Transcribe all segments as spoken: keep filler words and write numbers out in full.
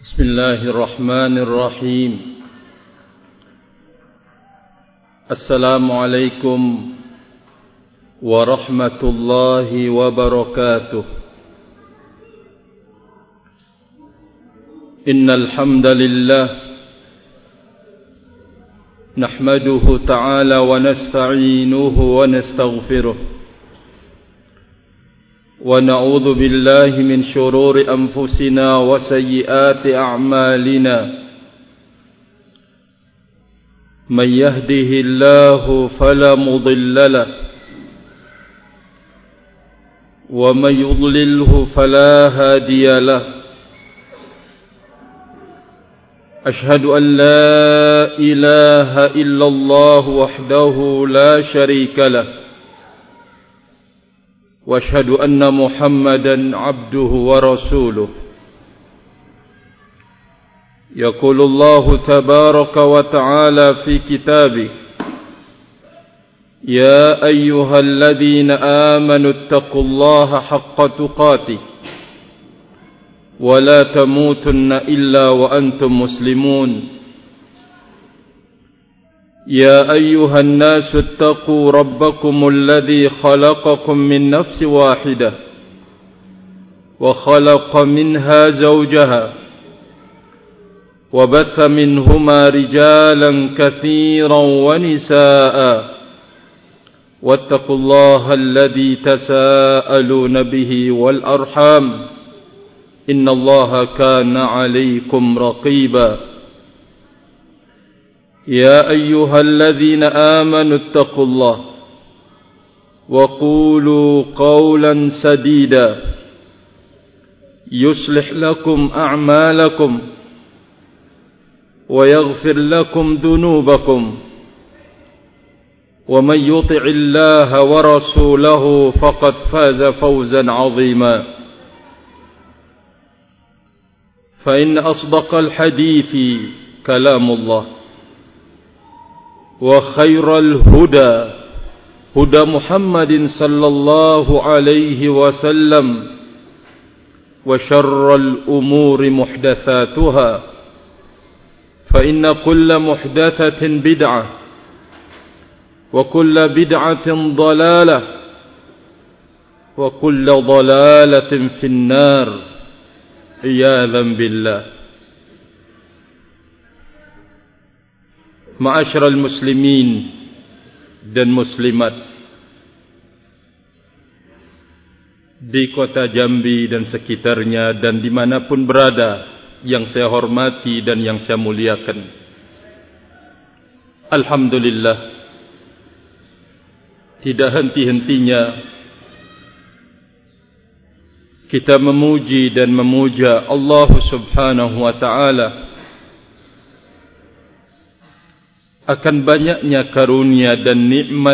بسم الله الرحمن الرحيم. السلام عليكم ورحمة الله وبركاته. إن الحمد لله نحمده تعالى ونستعينه ونستغفره ونعوذ بالله من شرور أنفسنا وسيئات أعمالنا. من يهده الله فلا مضل له ومن يضلله فلا هادي له. أشهد أن لا إله إلا الله وحده لا شريك له واشهد أن محمدا عبده ورسوله. يقول الله تبارك وتعالى في كتابه: يا أيها الذين آمنوا اتقوا الله حق تقاته ولا تموتن إلا وأنتم مسلمون. يا أيها الناس اتقوا ربكم الذي خلقكم من نفس واحدة وخلق منها زوجها وبث منهما رجالا كثيرا ونساء واتقوا الله الذي تساءلون به والأرحام إن الله كان عليكم رقيبا. يا أيها الذين آمنوا اتقوا الله وقولوا قولا سديدا يصلح لكم أعمالكم ويغفر لكم ذنوبكم ومن يطع الله ورسوله فقد فاز فوزا عظيما. فإن أصدق الحديث كلام الله وخير الهدى هدى محمد صلى الله عليه وسلم وشر الأمور محدثاتها فإن كل محدثة بدعة وكل بدعة ضلالة وكل ضلالة في النار عياذا بالله. Ma'asyiral muslimin dan muslimat di kota Jambi dan sekitarnya dan dimanapun berada yang saya hormati dan yang saya muliakan. Alhamdulillah, tidak henti-hentinya kita memuji dan memuja Allah Subhanahu wa ta'ala akan banyaknya karunia dan nikmat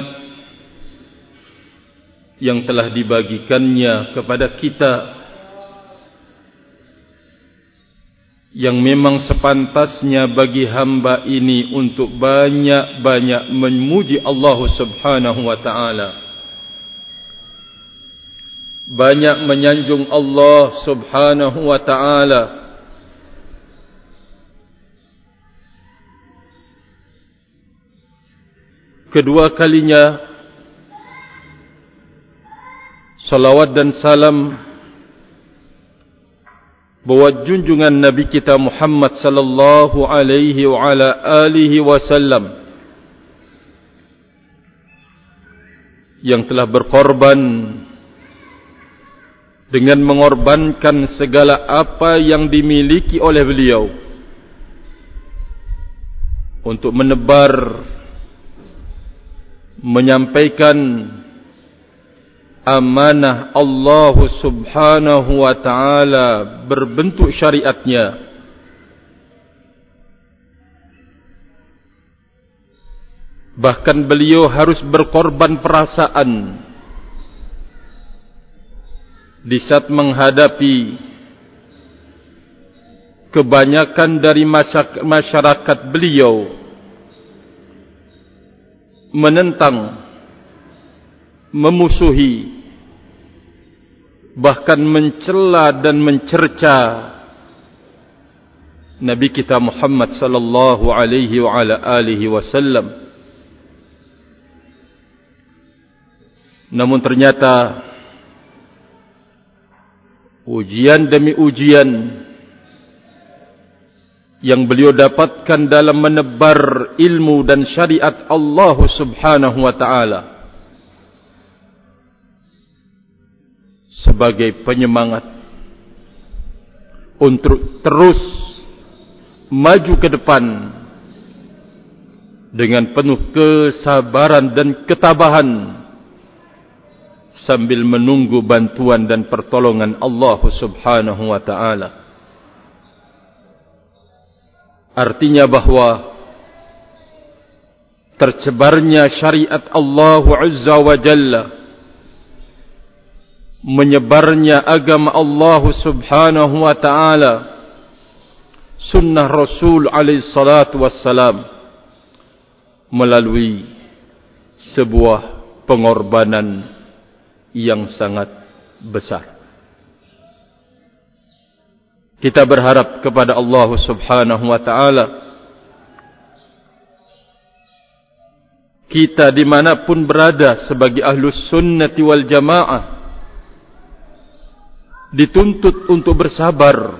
yang telah dibagikannya kepada kita, yang memang sepantasnya bagi hamba ini untuk banyak-banyak memuji Allah Subhanahu wa ta'ala, banyak menyanjung Allah Subhanahu wa ta'ala. Kedua kalinya salawat dan salam buat junjungan Nabi kita Muhammad sallallahu alaihi wa ala alihi wasallam yang telah berkorban dengan mengorbankan segala apa yang dimiliki oleh beliau untuk menebar, menyampaikan amanah Allah Subhanahu wa ta'ala berbentuk syariatnya. Bahkan beliau harus berkorban perasaan di saat menghadapi kebanyakan dari masyarakat beliau menentang, memusuhi, bahkan mencela dan mencerca Nabi kita Muhammad sallallahu alaihi wa ala alihi wasallam. Namun ternyata ujian demi ujian yang beliau dapatkan dalam menebar ilmu dan syariat Allah Subhanahu wa taala sebagai penyemangat untuk terus maju ke depan dengan penuh kesabaran dan ketabahan sambil menunggu bantuan dan pertolongan Allah Subhanahu wa taala. Artinya bahwa tersebarnya syariat Allah Azza wa Jalla, menyebarnya agama Allah Subhanahu wa taala, sunnah Rasul alaihi salatu wassalam, melalui sebuah pengorbanan yang sangat besar. Kita berharap kepada Allah Subhanahu wa taala, kita dimanapun berada sebagai ahlus sunnati wal jamaah dituntut untuk bersabar,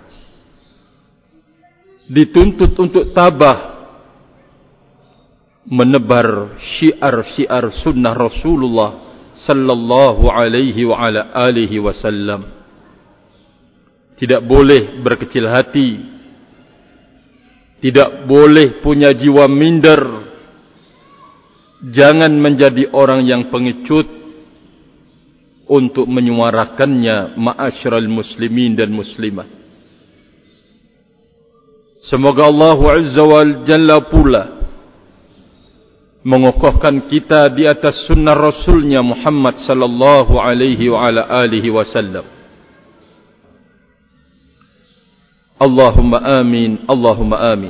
dituntut untuk tabah menebar syiar-syiar sunnah Rasulullah sallallahu alaihi wa ala alihi wasallam. Tidak boleh berkecil hati, tidak boleh punya jiwa minder, jangan menjadi orang yang pengecut untuk menyuarakannya ma'asyiral muslimin dan muslimat. Semoga Allah Azza wa Jalla pula mengokohkan kita di atas sunnah Rasulnya Muhammad sallallahu alaihi wa ala alihi wasallam. Allahumma amin, Allahumma amin.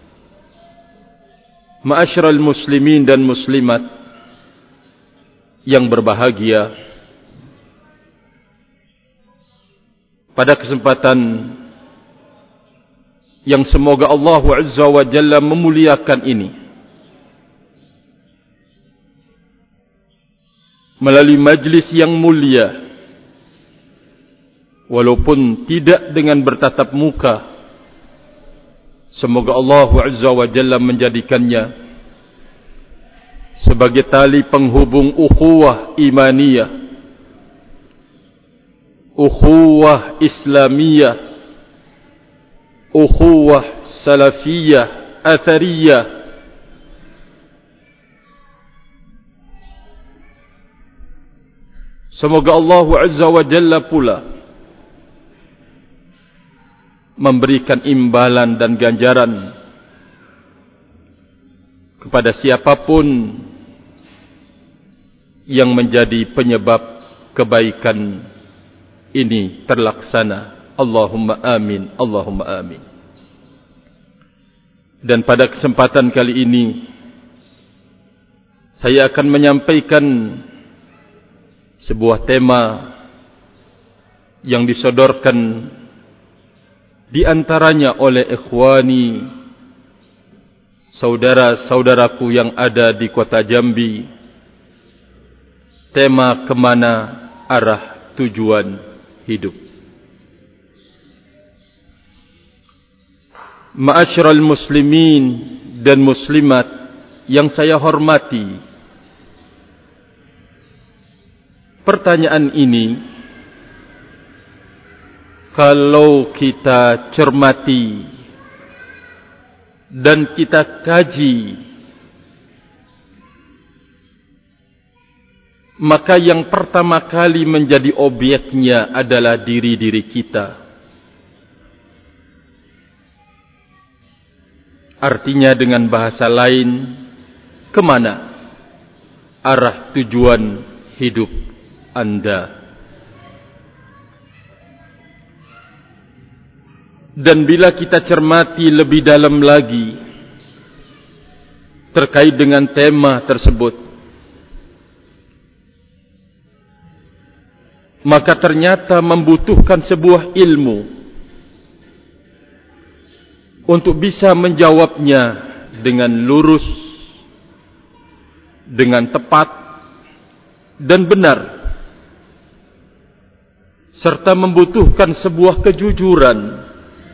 Ma'asyiral muslimin dan muslimat yang berbahagia, pada kesempatan yang semoga Allah Azza wa Jalla memuliakan ini, melalui majlis yang mulia, walaupun tidak dengan bertatap muka, semoga Allah Azza wa Jalla menjadikannya sebagai tali penghubung ukhuwah imaniyah, ukhuwah islamiyah, ukhuwah salafiyah, athariyah, semoga Allah Azza wa Jalla pula memberikan imbalan dan ganjaran kepada siapapun yang menjadi penyebab kebaikan ini terlaksana. Allahumma amin, Allahumma amin. Dan pada kesempatan kali ini saya akan menyampaikan sebuah tema yang disodorkan di antaranya oleh ikhwani, saudara-saudaraku yang ada di kota Jambi. Tema kemana arah tujuan hidup. Ma'asyiral muslimin dan muslimat yang saya hormati, pertanyaan ini kalau kita cermati dan kita kaji, maka yang pertama kali menjadi objeknya adalah diri-diri kita. Artinya dengan bahasa lain, kemana arah tujuan hidup Anda? Dan bila kita cermati lebih dalam lagi terkait dengan tema tersebut, maka ternyata membutuhkan sebuah ilmu untuk bisa menjawabnya dengan lurus, dengan tepat dan benar, serta membutuhkan sebuah kejujuran.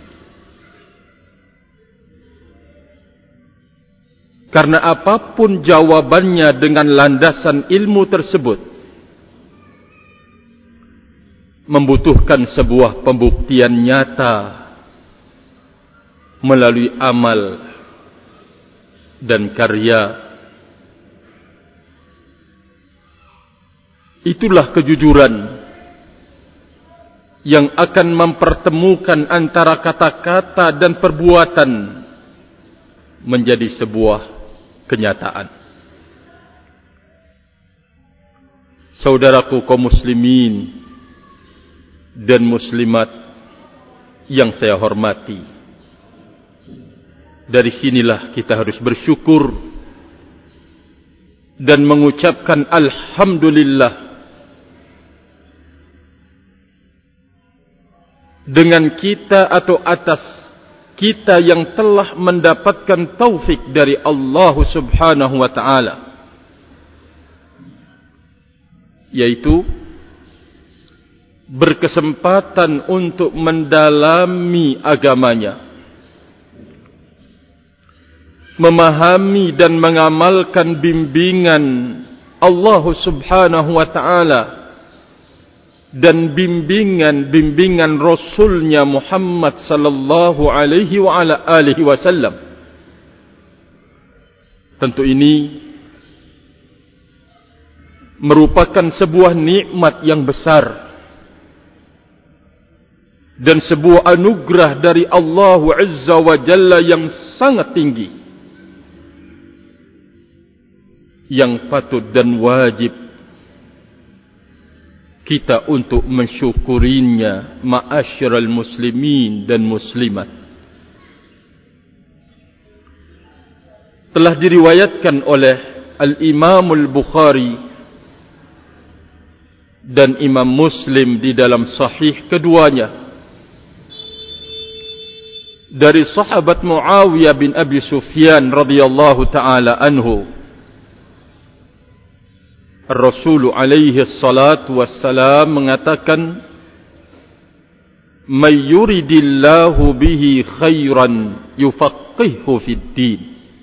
Karena apapun jawabannya dengan landasan ilmu tersebut membutuhkan sebuah pembuktian nyata melalui amal dan karya. Itulah kejujuran yang akan mempertemukan antara kata-kata dan perbuatan menjadi sebuah kenyataan. Saudaraku kaum muslimin dan muslimat yang saya hormati, dari sinilah kita harus bersyukur dan mengucapkan alhamdulillah dengan kita atau atas kita yang telah mendapatkan taufik dari Allah Subhanahu wa ta'ala, yaitu berkesempatan untuk mendalami agamanya, memahami dan mengamalkan bimbingan Allah Subhanahu wa ta'ala dan bimbingan-bimbingan Rasulnya Muhammad sallallahu alaihi wa ala alihi wasallam. Tentu ini merupakan sebuah nikmat yang besar dan sebuah anugerah dari Allah Azza wa Jalla yang sangat tinggi, yang patut dan wajib kita untuk mensyukurinya, ma'asyiral muslimin dan muslimat. Telah diriwayatkan oleh Al-Imam Al-Bukhari dan Imam Muslim di dalam sahih keduanya dari sahabat Muawiyah bin Abi Sufyan radhiyallahu taala anhu, Rasul alaihi salatu wassalam mengatakan, "May yuridillahu bihi khairan yufaqqihhu fid din."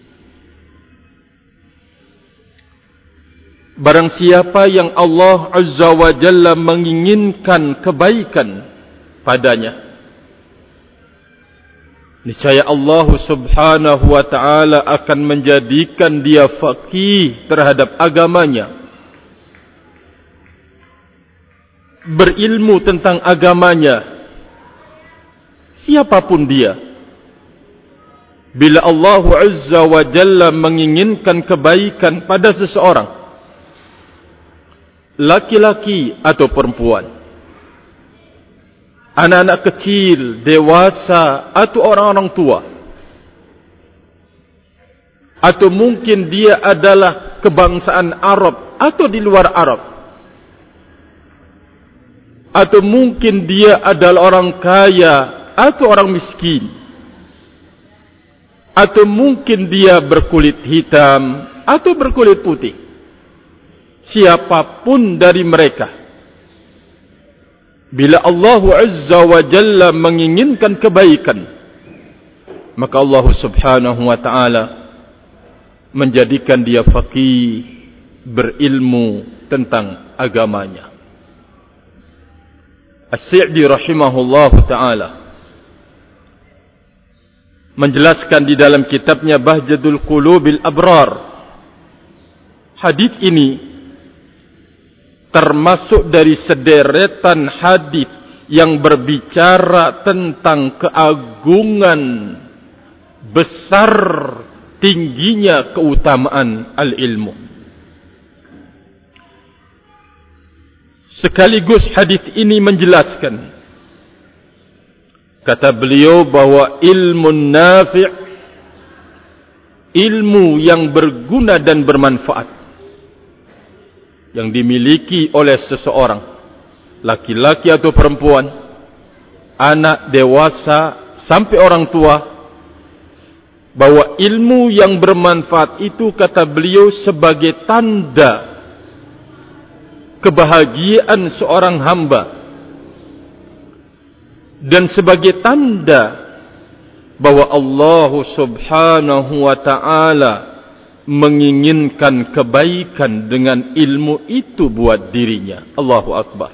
Barang siapa yang Allah Azza wa Jalla menginginkan kebaikan padanya, niscaya Allah Subhanahu wa ta'ala akan menjadikan dia faqih terhadap agamanya, berilmu tentang agamanya, siapapun dia. Bila Allah Azza wa Jalla menginginkan kebaikan pada seseorang, laki-laki atau perempuan, anak-anak kecil, dewasa atau orang-orang tua, atau mungkin dia adalah kebangsaan Arab atau di luar Arab, atau mungkin dia adalah orang kaya atau orang miskin, atau mungkin dia berkulit hitam atau berkulit putih. Siapapun dari mereka, bila Allah Azza wa Jalla menginginkan kebaikan, maka Allah Subhanahu wa ta'ala menjadikan dia faqih, berilmu tentang agamanya. As-Sa'di rahimahullahu ta'ala menjelaskan di dalam kitabnya Bahjadul Qulubil Abrar, hadis ini termasuk dari sederetan hadis yang berbicara tentang keagungan besar tingginya keutamaan al-ilmu. Sekaligus hadis ini menjelaskan, kata beliau, bahwa ilmu nafi', ilmu yang berguna dan bermanfaat, yang dimiliki oleh seseorang, laki-laki atau perempuan, anak, dewasa, sampai orang tua, bahwa ilmu yang bermanfaat itu, kata beliau, sebagai tanda kebahagiaan seorang hamba dan sebagai tanda bahwa Allah Subhanahu wa ta'ala menginginkan kebaikan dengan ilmu itu buat dirinya. Allahu Akbar.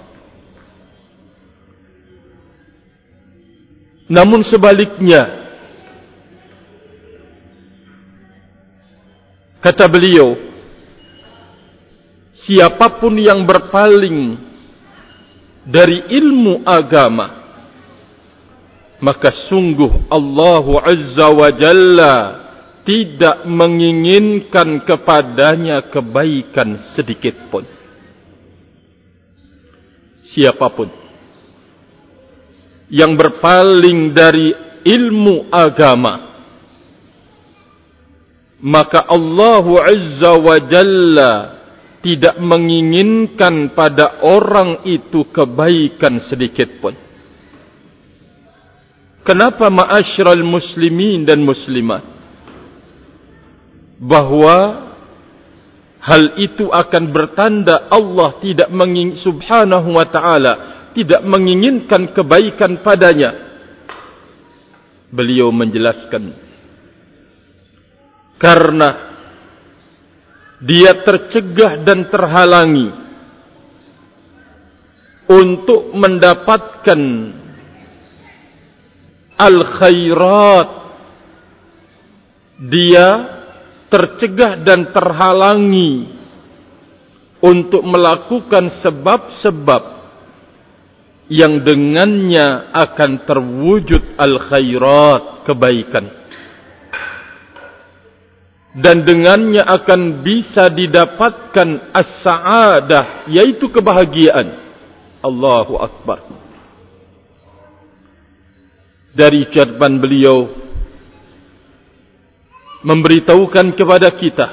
Namun sebaliknya, kata beliau, siapapun yang berpaling dari ilmu agama, maka sungguh Allah Azza wa Jalla tidak menginginkan kepadanya kebaikan sedikit pun. Siapapun yang berpaling dari ilmu agama, maka Allah Azza wa Jalla tidak menginginkan pada orang itu kebaikan sedikit pun. Kenapa ma'asyiral muslimin dan muslimat? Bahwa hal itu akan bertanda Allah tidak menging, subhanahu wa ta'ala tidak menginginkan kebaikan padanya. Beliau menjelaskan, karena dia tercegah dan terhalangi untuk mendapatkan al-khairat. Dia tercegah dan terhalangi untuk melakukan sebab-sebab yang dengannya akan terwujud al-khairat, kebaikan, dan dengannya akan bisa didapatkan as-sa'adah, yaitu kebahagiaan. Allahu Akbar. Dari ucapan beliau memberitahukan kepada kita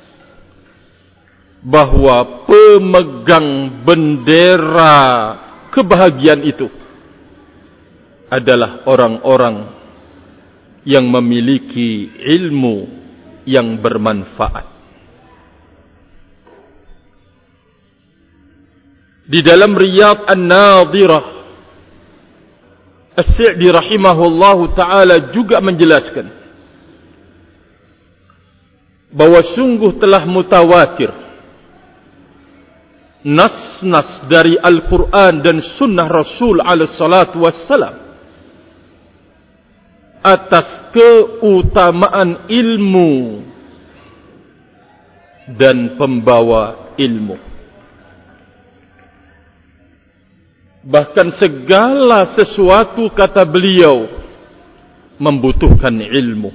bahwa pemegang bendera kebahagiaan itu adalah orang-orang yang memiliki ilmu yang bermanfaat. Di dalam Riyadh An-Nadhirah, As-Sa'di rahimahullahu ta'ala juga menjelaskan bahwa sungguh telah mutawatir nas-nas dari Al-Quran dan Sunnah Rasul alaihi salatu wassalam atas keutamaan ilmu dan pembawa ilmu. Bahkan segala sesuatu, kata beliau, membutuhkan ilmu.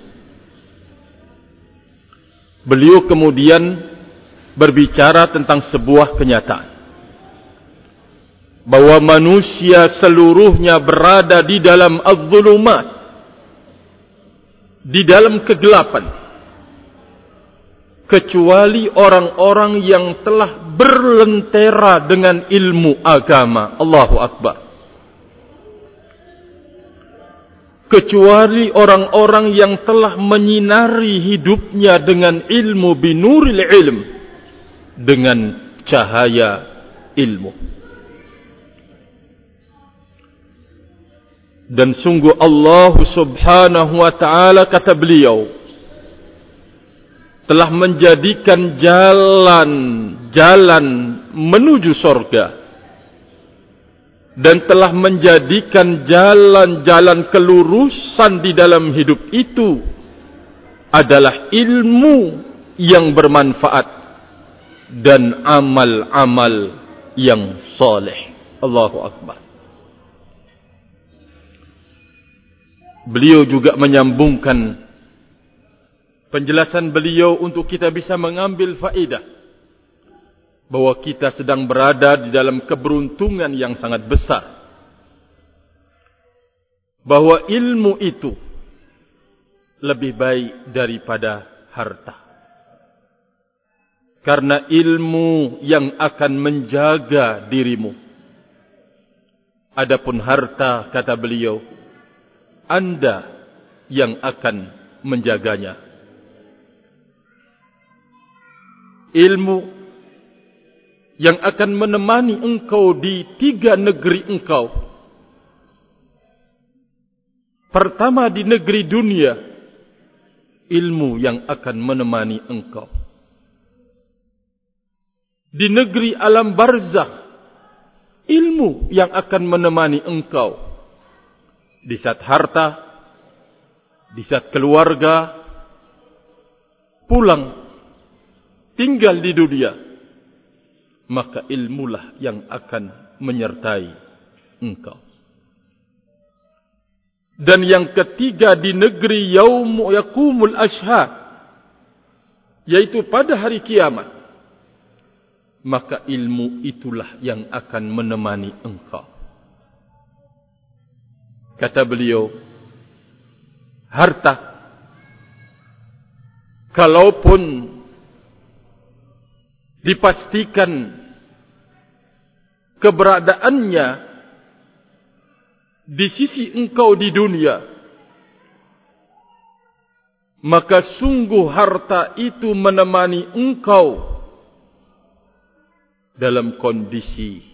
Beliau kemudian berbicara tentang sebuah kenyataan, bahwa manusia seluruhnya berada di dalam az-zulumat, di dalam kegelapan, kecuali orang-orang yang telah berlentera dengan ilmu agama. Allahu Akbar. Kecuali orang-orang yang telah menyinari hidupnya dengan ilmu, binuril ilm, dengan cahaya ilmu. Dan sungguh Allah Subhanahu wa ta'ala, kata beliau, telah menjadikan jalan-jalan menuju surga, dan telah menjadikan jalan-jalan kelurusan di dalam hidup itu adalah ilmu yang bermanfaat dan amal-amal yang saleh. Allahu Akbar. Beliau juga menyambungkan penjelasan beliau untuk kita bisa mengambil faedah bahwa kita sedang berada di dalam keberuntungan yang sangat besar, bahwa ilmu itu lebih baik daripada harta, karena ilmu yang akan menjaga dirimu. Adapun harta, kata beliau, Anda yang akan menjaganya. Ilmu yang akan menemani engkau di tiga negeri engkau. Pertama, di negeri dunia, ilmu yang akan menemani engkau. Di negeri alam barzakh, ilmu yang akan menemani engkau. Di saat harta, di saat keluarga, pulang, tinggal di dunia, maka ilmulah yang akan menyertai engkau. Dan yang ketiga, di negeri yaum yakumul ashhad, yaitu pada hari kiamat, maka ilmu itulah yang akan menemani engkau. Kata beliau, harta, kalaupun dipastikan keberadaannya di sisi engkau di dunia, maka sungguh harta itu menemani engkau dalam kondisi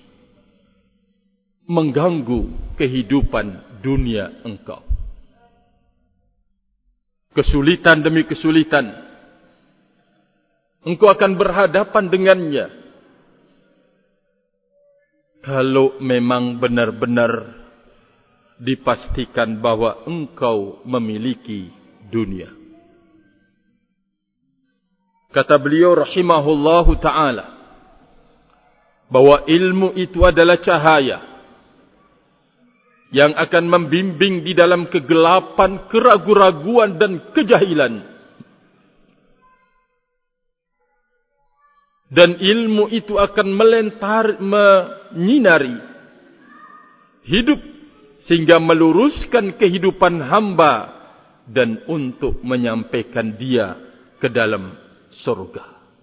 mengganggu kehidupan dunia engkau. Kesulitan demi kesulitan engkau akan berhadapan dengannya. Kalau memang benar-benar dipastikan bahwa engkau memiliki dunia. Kata beliau rahimahullahu ta'ala, bahwa ilmu itu adalah cahaya yang akan membimbing di dalam kegelapan, keraguan-raguan dan kejahilan. Dan ilmu itu akan melentar, menyinari hidup sehingga meluruskan kehidupan hamba dan untuk menyampaikan dia ke dalam surga.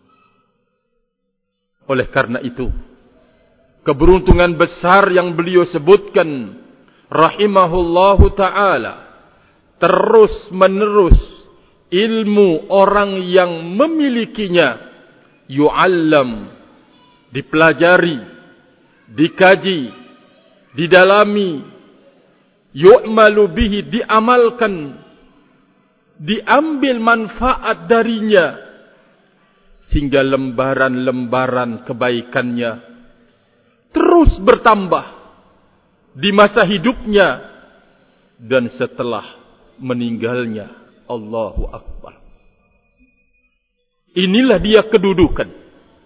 Oleh karena itu, keberuntungan besar yang beliau sebutkan rahimahullahu ta'ala, terus menerus ilmu orang yang memilikinya yu'allam, dipelajari, dikaji, didalami, yu'malu bihi, diamalkan, diambil manfaat darinya, sehingga lembaran-lembaran kebaikannya terus bertambah di masa hidupnya dan setelah meninggalnya. Allahu Akbar. Inilah dia kedudukan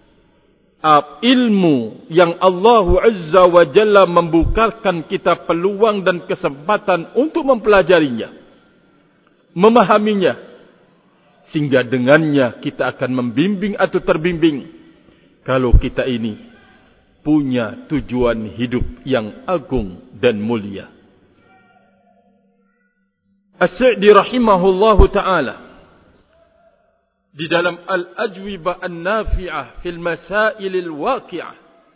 ilmu yang Allah Azza wa Jalla membukakan kita peluang dan kesempatan untuk mempelajarinya, memahaminya, sehingga dengannya kita akan membimbing atau terbimbing kalau kita ini punya tujuan hidup yang agung dan mulia. As-Sa'di rahimahullahu ta'ala di dalam Al-Ajwibah An-Nafi'ah fil Masail Al-Waqi'ah,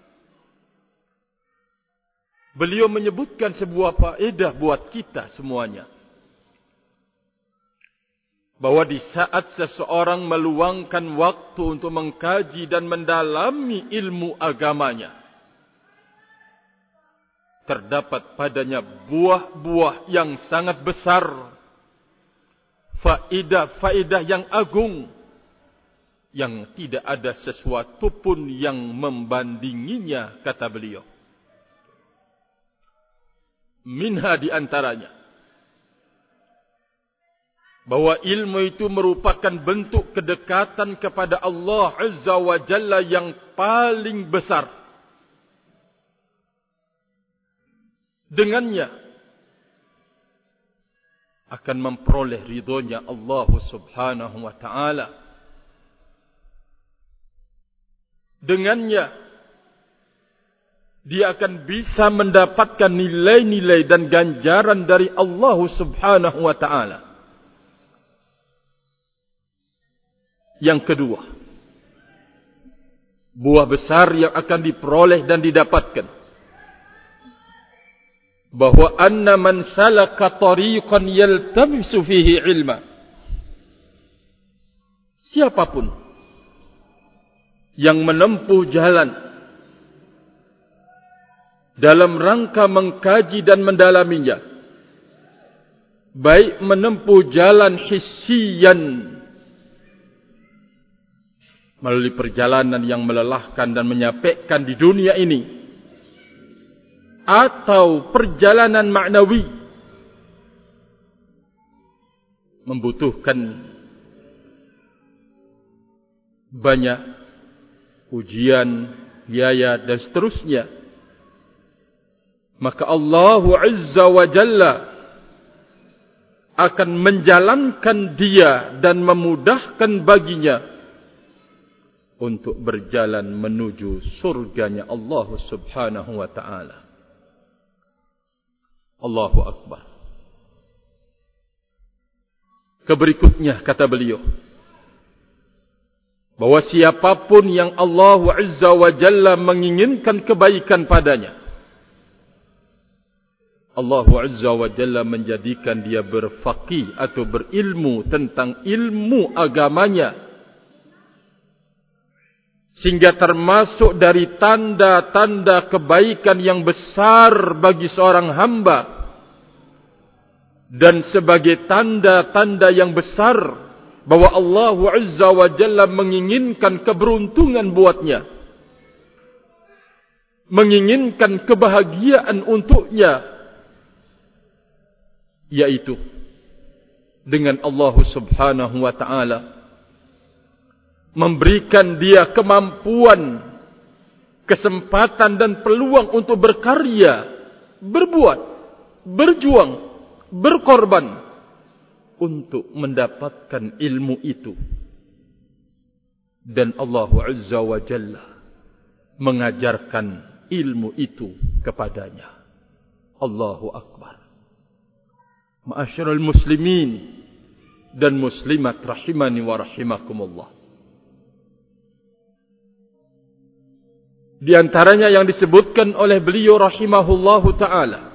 beliau menyebutkan sebuah faedah buat kita semuanya, bahwa di saat seseorang meluangkan waktu untuk mengkaji dan mendalami ilmu agamanya, terdapat padanya buah-buah yang sangat besar, faedah-faedah yang agung, yang tidak ada sesuatu pun yang membandinginya, kata beliau. Minha, di antaranya, bahwa ilmu itu merupakan bentuk kedekatan kepada Allah Azza wa Jalla yang paling besar. Dengannya akan memperoleh ridhonya Allah Subhanahu wa ta'ala. Dengannya dia akan bisa mendapatkan nilai-nilai dan ganjaran dari Allah Subhanahu wa ta'ala. Yang kedua, buah besar yang akan diperoleh dan didapatkan, bahwa anna man salaka tariqan yaltamisu fihi ilma, siapapun yang menempuh jalan dalam rangka mengkaji dan mendalaminya, baik menempuh jalan hissiyan melalui perjalanan yang melelahkan dan menyapekkan di dunia ini, atau perjalanan maknawi membutuhkan banyak ujian, biaya dan seterusnya, maka Allah Azza wa Jalla akan menjalankan dia dan memudahkan baginya untuk berjalan menuju surganya Allah Subhanahu wa ta'ala. Allahu Akbar. Keberikutnya kata beliau, bahwa siapapun yang Allah Azza wa Jalla menginginkan kebaikan padanya, Allah Azza wa Jalla menjadikan dia berfaqih atau berilmu tentang ilmu agamanya, sehingga termasuk dari tanda-tanda kebaikan yang besar bagi seorang hamba, dan sebagai tanda-tanda yang besar bahwa Allah Azza wa Jalla menginginkan keberuntungan buatnya, menginginkan kebahagiaan untuknya, yaitu dengan Allah Subhanahu wa ta'ala memberikan dia kemampuan, kesempatan dan peluang untuk berkarya, berbuat, berjuang, berkorban untuk mendapatkan ilmu itu. Dan Allah Azza wa Jalla mengajarkan ilmu itu kepadanya. Allahu Akbar. Ma'asyiral muslimin dan muslimat rahimani wa rahimakumullah. Di antaranya yang disebutkan oleh beliau rahimahullahu ta'ala,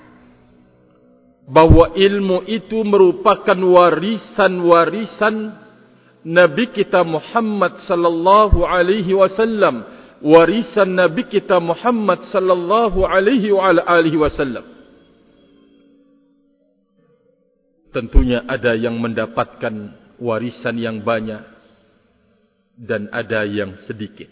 bahwa ilmu itu merupakan warisan-warisan Nabi kita Muhammad sallallahu alaihi wasallam, warisan Nabi kita Muhammad sallallahu alaihi wa alihi wasallam. Tentunya ada yang mendapatkan warisan yang banyak dan ada yang sedikit.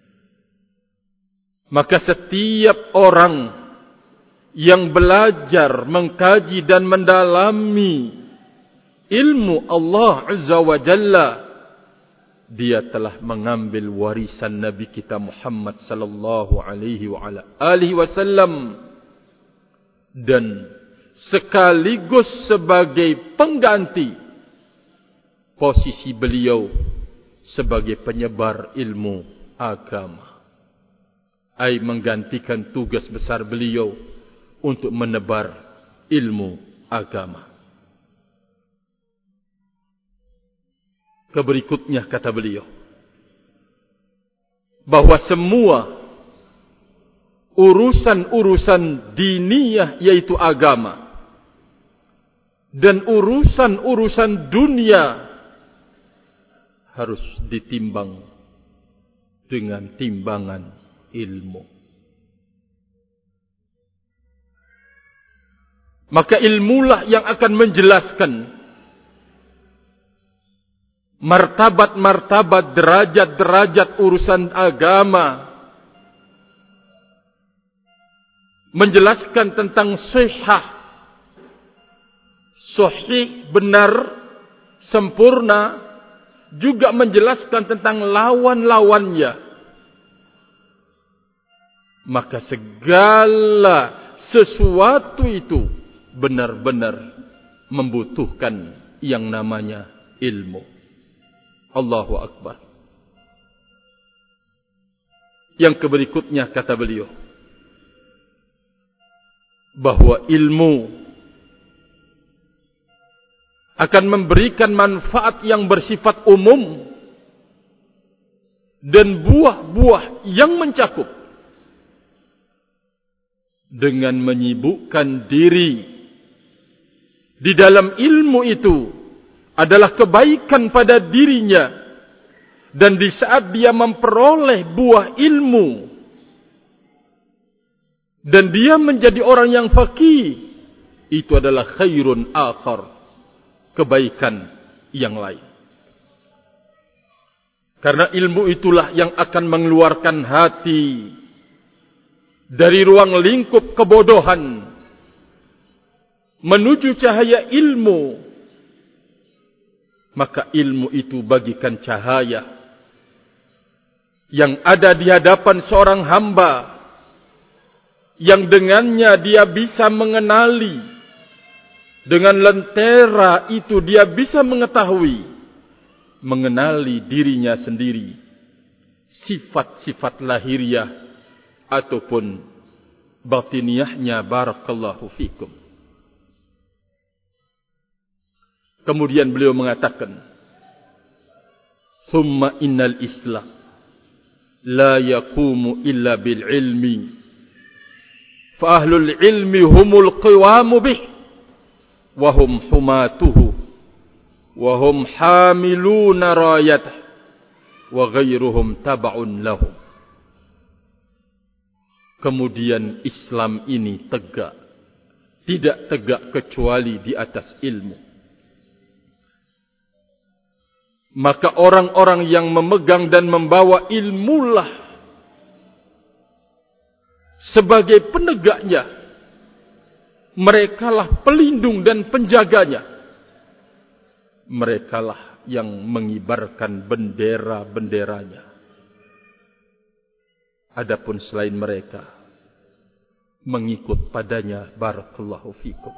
Maka setiap orang yang belajar, mengkaji dan mendalami ilmu Allah Azza wa Jalla, dia telah mengambil warisan Nabi kita Muhammad sallallahu alaihi wa alihi wasallam, dan sekaligus sebagai pengganti posisi beliau sebagai penyebar ilmu agama, ai menggantikan tugas besar beliau untuk menebar ilmu agama. Keberikutnya kata beliau, bahwa semua urusan-urusan diniyah yaitu agama, dan urusan-urusan dunia harus ditimbang dengan timbangan ilmu. Maka ilmulah yang akan menjelaskan martabat-martabat, derajat-derajat urusan agama, menjelaskan tentang sihah, sahih, benar, sempurna, juga menjelaskan tentang lawan-lawannya. Maka segala sesuatu itu benar-benar membutuhkan yang namanya ilmu. Allahu Akbar. Yang berikutnya kata beliau, bahwa ilmu akan memberikan manfaat yang bersifat umum dan buah-buah yang mencakup, dengan menyibukkan diri di dalam ilmu itu adalah kebaikan pada dirinya Dan di saat dia memperoleh buah ilmu dan dia menjadi orang yang faqih, itu adalah khairun akhar, kebaikan yang lain. Karena ilmu itulah yang akan mengeluarkan hati dari ruang lingkup kebodohan menuju cahaya ilmu. Maka ilmu itu bagikan cahaya yang ada di hadapan seorang hamba, yang dengannya dia bisa mengenali, dengan lentera itu dia bisa mengetahui, mengenali dirinya sendiri, sifat-sifat lahiriah ataupun batiniahnya. Barakallahu fikum. Kemudian beliau mengatakan, "Summa innal Islam la yaqumu illa bil ilmi, fa ahlul ilmi humul qiwamu bih, wa hum humatuhu, wa hum hamiluna rayatah, wa ghairuhum tab'un lahum." Kemudian Islam ini tegak, tidak tegak kecuali di atas ilmu. Maka orang-orang yang memegang dan membawa ilmulah sebagai penegaknya. Merekalah pelindung dan penjaganya. Merekalah yang mengibarkan bendera-benderanya. Adapun selain mereka, mengikut padanya. Barakallahu fikum.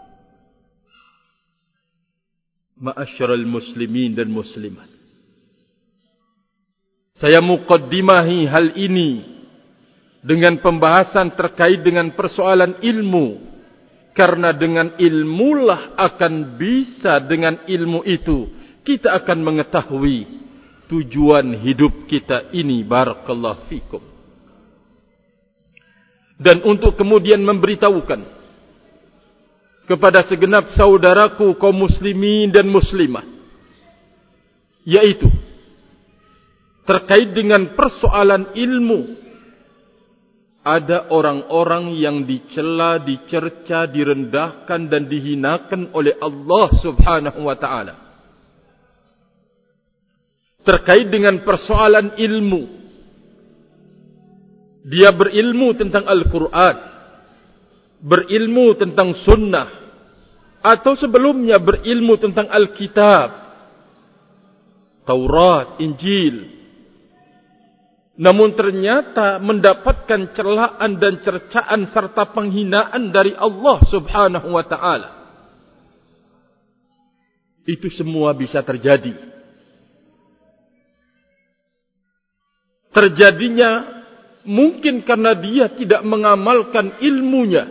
Ma'asyiral muslimin dan muslimat, saya muqaddimahi hal ini dengan pembahasan terkait dengan persoalan ilmu, karena dengan ilmulah akan bisa, dengan ilmu itu kita akan mengetahui tujuan hidup kita ini. Barakallahu fikum. Dan untuk kemudian memberitahukan kepada segenap saudaraku kaum muslimin dan muslimah, yaitu terkait dengan persoalan ilmu, ada orang-orang yang dicela, dicerca, direndahkan dan dihinakan oleh Allah Subhanahu wa taala terkait dengan persoalan ilmu. Dia berilmu tentang Al-Quran, berilmu tentang sunnah, atau sebelumnya berilmu tentang Alkitab, Taurat, Injil. Namun ternyata mendapatkan celaan dan cercaan serta penghinaan dari Allah Subhanahu wa taala. Itu semua bisa terjadi. Terjadinya mungkin karena dia tidak mengamalkan ilmunya.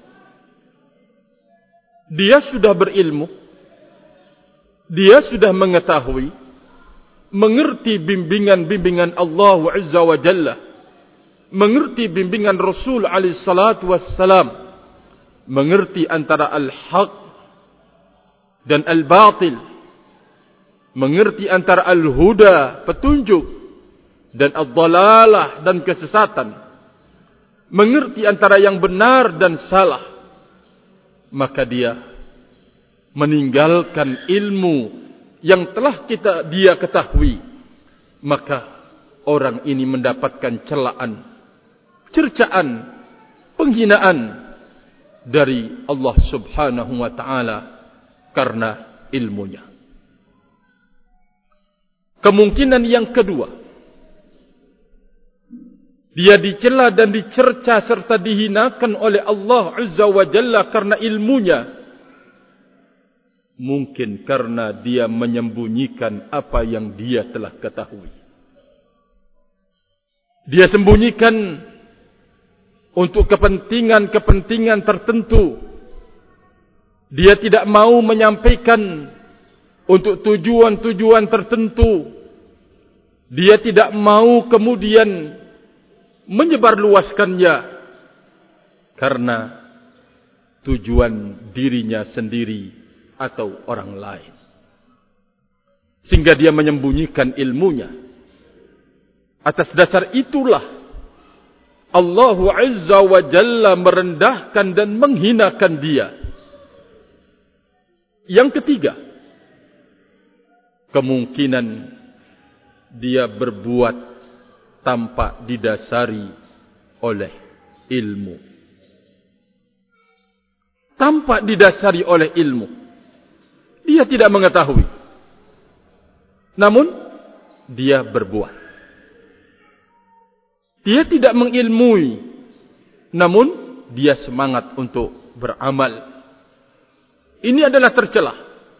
Dia sudah berilmu, dia sudah mengetahui, mengerti bimbingan-bimbingan Allah Azza wa Jalla, mengerti bimbingan Rasul alaihi salatu wassalam, mengerti antara al-haq dan al-batil, mengerti antara al-huda, petunjuk, dan ad-dalalah, dan kesesatan, mengerti antara yang benar dan salah. Maka dia meninggalkan ilmu yang telah kita dia ketahui. Maka orang ini mendapatkan celaan, cercaan, penghinaan dari Allah Subhanahu wa taala karena ilmunya. Kemungkinan yang kedua, dia dicela dan dicerca serta dihinakan oleh Allah Azza wa Jalla karena ilmunya. Mungkin karena dia menyembunyikan apa yang dia telah ketahui. Dia sembunyikan untuk kepentingan-kepentingan tertentu. Dia tidak mau menyampaikan untuk tujuan-tujuan tertentu. Dia tidak mau kemudian menyebarluaskannya karena tujuan dirinya sendiri atau orang lain, sehingga dia menyembunyikan ilmunya. Atas dasar itulah Allah Azza wa Jalla merendahkan dan menghinakan dia. Yang ketiga, kemungkinan dia berbuat tanpa didasari oleh ilmu. Tanpa didasari oleh ilmu. Dia tidak mengetahui. Namun, dia berbuat. Dia tidak mengilmui, namun dia semangat untuk beramal. Ini adalah tercelah.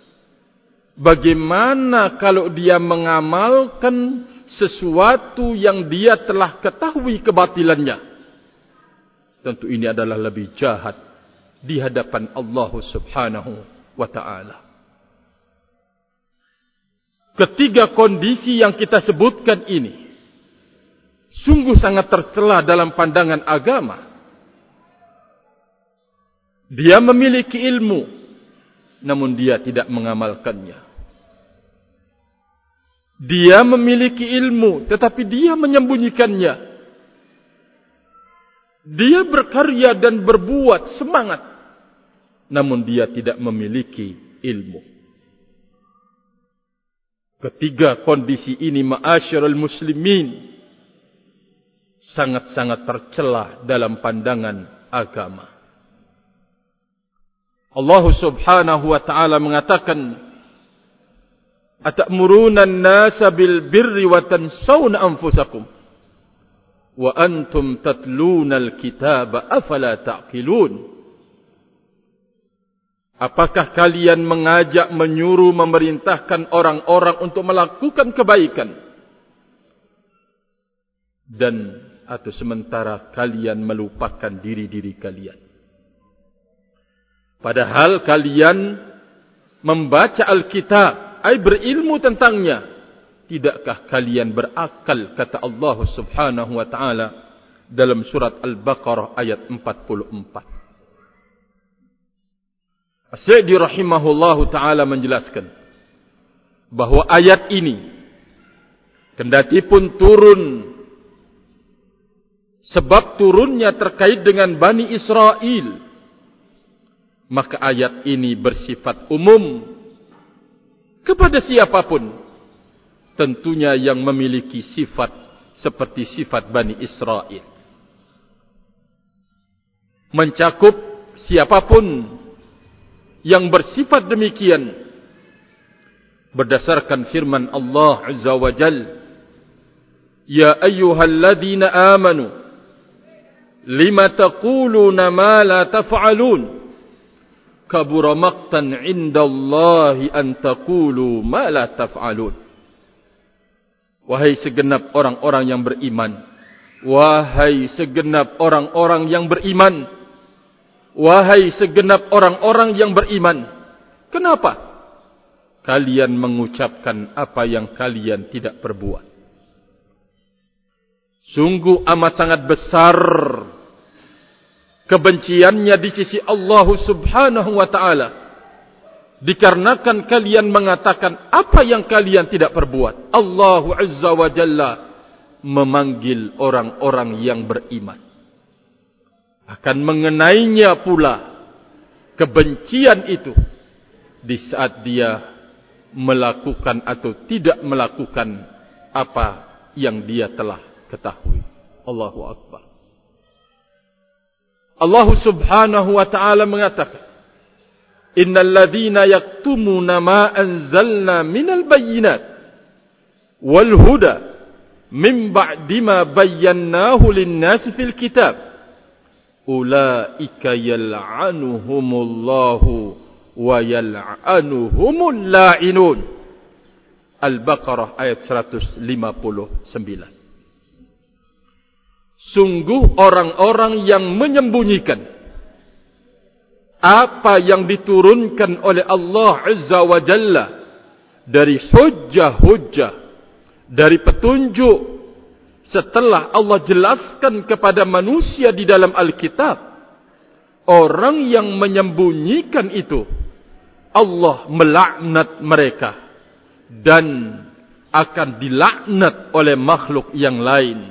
Bagaimana kalau dia mengamalkan sesuatu yang dia telah ketahui kebatilannya? Tentu ini adalah lebih jahat di hadapan Allah Subhanahu wa ta'ala. Ketiga kondisi yang kita sebutkan ini sungguh sangat tercela dalam pandangan agama. Dia memiliki ilmu, namun dia tidak mengamalkannya. Dia memiliki ilmu, tetapi dia menyembunyikannya. Dia berkarya dan berbuat semangat, namun dia tidak memiliki ilmu. Ketiga kondisi ini, ma'asyiral muslimin, sangat-sangat tercela dalam pandangan agama. Allah Subhanahu wa ta'ala mengatakan, "Atamuruna an-nasa bil birri wa tansawna anfusakum wa antum tatluna al-kitaba afala ta'qilun." Apakah kalian mengajak, menyuruh, memerintahkan orang-orang untuk melakukan kebaikan, dan atau sementara kalian melupakan diri-diri kalian? Padahal kalian membaca Alkitab, ay berilmu tentangnya. Tidakkah kalian berakal, kata Allah Subhanahu wa ta'ala dalam surat Al-Baqarah ayat empat puluh empat. As-Sa'di rahimahullahu ta'ala menjelaskan bahwa ayat ini kendati pun turun, sebab turunnya terkait dengan Bani Israel, maka ayat ini bersifat umum kepada siapapun, tentunya yang memiliki sifat seperti sifat Bani Israel. Mencakup siapapun yang bersifat demikian, berdasarkan firman Allah Azza wa Jalla, "Ya ayyuhalladzina amanu lima taquluna ma la taf'alun kabura maqtan 'indallahi an taqulu ma la taf'alun." Wahai segenap orang-orang yang beriman, wahai segenap orang-orang yang beriman, wahai segenap orang-orang yang beriman, kenapa kalian mengucapkan apa yang kalian tidak perbuat? Sungguh amat sangat besar kebenciannya di sisi Allah Subhanahu wa ta'ala, dikarenakan kalian mengatakan apa yang kalian tidak perbuat. Allah Azza wa Jalla memanggil orang-orang yang beriman. Akan mengenainya pula kebencian itu di saat dia melakukan atau tidak melakukan apa yang dia telah ketahui. Allahu Akbar. Allah Subhanahu wa ta'ala mengatakan, "Innal ladzina yaktumuna ma anzalna minal bayyinat wal huda min ba'di ma bayyanahu lin-nasi fil kitab ulaika yal'anuhumullahu wa yal'anuhumul la'inun." Al-Baqarah ayat seratus lima puluh sembilan. Sungguh orang-orang yang menyembunyikan apa yang diturunkan oleh Allah Azza wa Jalla dari hujjah-hujjah, dari petunjuk, setelah Allah jelaskan kepada manusia di dalam Alkitab, orang yang menyembunyikan itu, Allah melaknat mereka dan akan dilaknat oleh makhluk yang lain.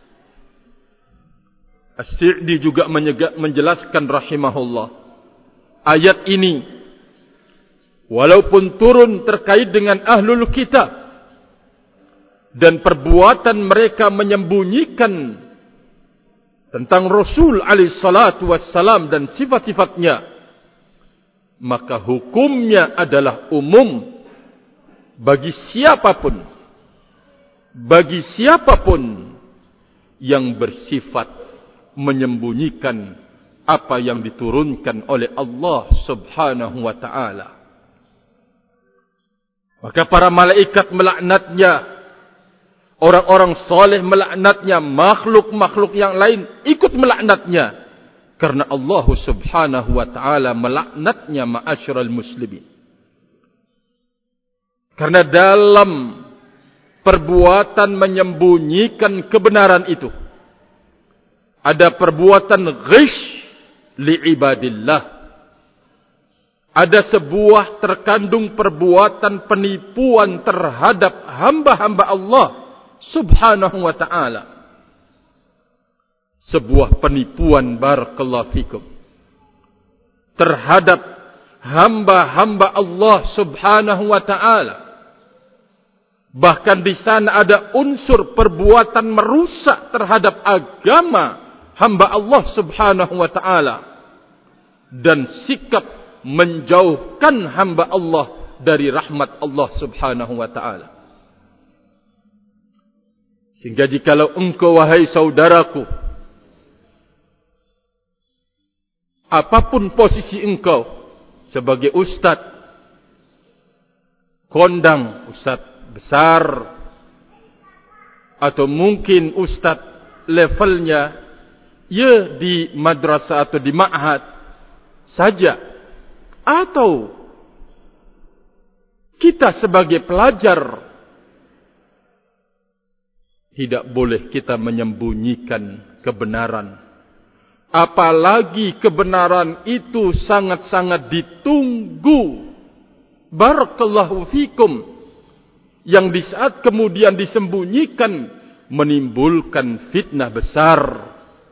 As-Sa'di juga menjelaskan rahimahullah, ayat ini walaupun turun terkait dengan ahlul kitab dan perbuatan mereka menyembunyikan tentang Rasul alaihi salatu wassalam dan sifat-sifatnya, maka hukumnya adalah umum bagi siapapun, bagi siapapun yang bersifat menyembunyikan apa yang diturunkan oleh Allah Subhanahu wa ta'ala. Maka para malaikat melaknatnya, orang-orang soleh melaknatnya, makhluk-makhluk yang lain ikut melaknatnya, karena Allah Subhanahu wa ta'ala melaknatnya, ma'asyiral muslimin. Karena dalam perbuatan menyembunyikan kebenaran itu ada perbuatan ghish li'ibadillah, ada sebuah terkandung perbuatan penipuan terhadap hamba-hamba Allah Subhanahu wa ta'ala. Sebuah penipuan, barakallahu fikum, terhadap hamba-hamba Allah Subhanahu wa ta'ala. Bahkan di sana ada unsur perbuatan merusak terhadap agama hamba Allah Subhanahu wa ta'ala, dan sikap menjauhkan hamba Allah dari rahmat Allah Subhanahu wa ta'ala. Sehingga jikalau engkau, wahai saudaraku, apapun posisi engkau, sebagai ustaz, kondang, ustaz besar, atau mungkin ustaz levelnya ya di madrasah atau di ma'had saja, atau kita sebagai pelajar, tidak boleh kita menyembunyikan kebenaran. Apalagi kebenaran itu sangat-sangat ditunggu, barakallahu fikum, yang di saat kemudian disembunyikan menimbulkan fitnah besar.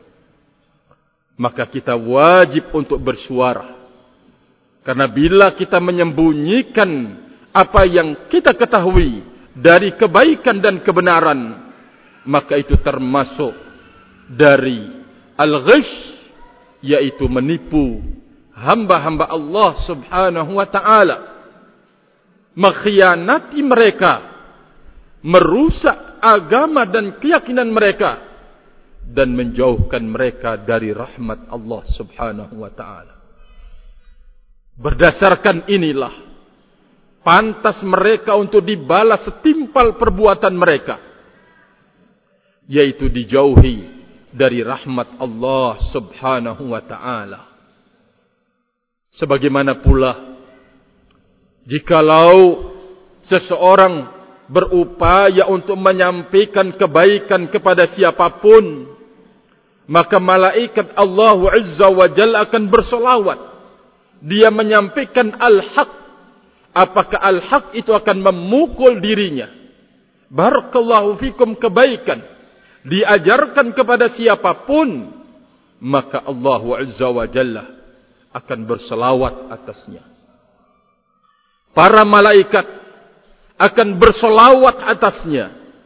Maka kita wajib untuk bersuara. Karena bila kita menyembunyikan apa yang kita ketahui dari kebaikan dan kebenaran, maka itu termasuk dari al-ghish, yaitu menipu hamba-hamba Allah Subhanahu wa ta'ala, mengkhianati mereka, merusak agama dan keyakinan mereka, dan menjauhkan mereka dari rahmat Allah Subhanahu wa ta'ala. Berdasarkan inilah pantas mereka untuk dibalas setimpal perbuatan mereka, yaitu dijauhi dari rahmat Allah Subhanahu wa ta'ala. Sebagaimana pula jikalau seseorang berupaya untuk menyampaikan kebaikan kepada siapapun, maka malaikat Allah Azza wa Jalla akan bersolawat. Dia menyampaikan al-haq. Apakah al-haq itu akan memukul dirinya? Barakallahu fikum, kebaikan diajarkan kepada siapapun, maka Allah Azza wa Jalla akan bersolawat atasnya. Para malaikat akan bersolawat atasnya,